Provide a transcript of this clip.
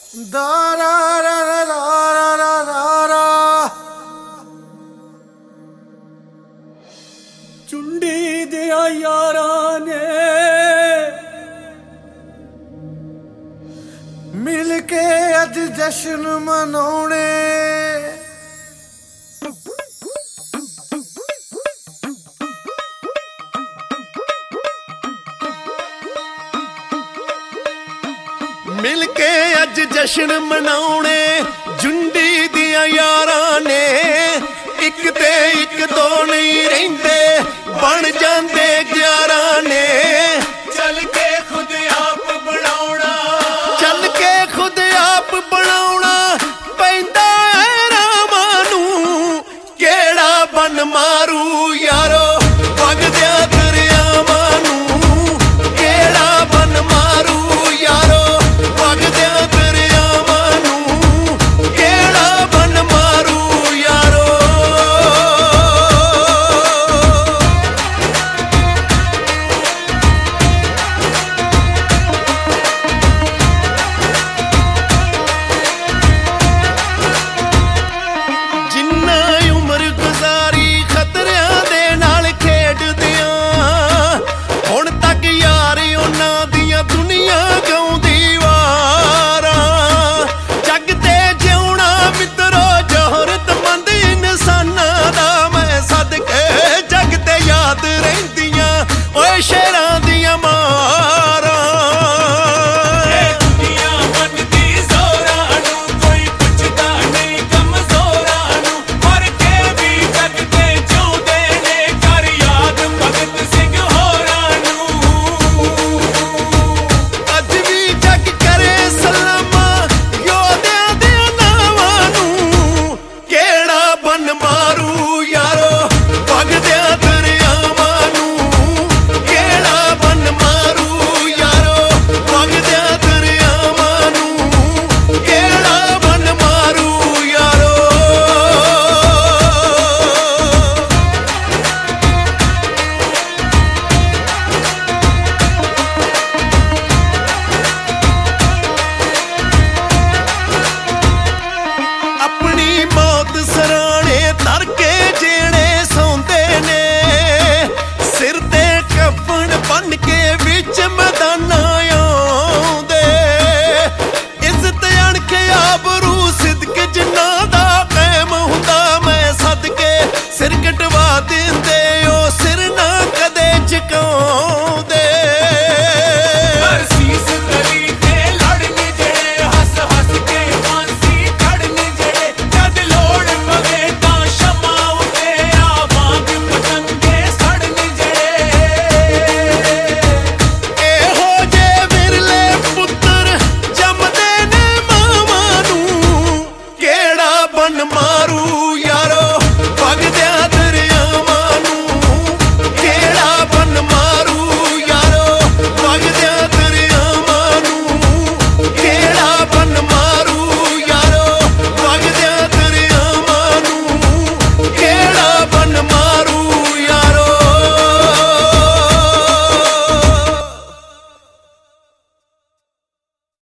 ਦਾ ਰਾ ਰਾ ਰਾ ਰਾ ਰਾ ਰਾ ਰਾ ਚੁੰਡੀ ਦਿਆਂ ਯਾਰਾਂ ਨੇ ਮਿਲ ਕੇ ਅੱਜ ਜਸ਼ਨ ਮਨਾਉਣੇ। मिल के अज जश्न मनाउणे जुंडी दियां यारां ने इक ते इक दो नहीं रहिंदे बन जांदे 11 ने। चल के खुद आप बनाउणा चल के खुद आप बनाउणा पैंदा है रामां नूं केड़ा बन मां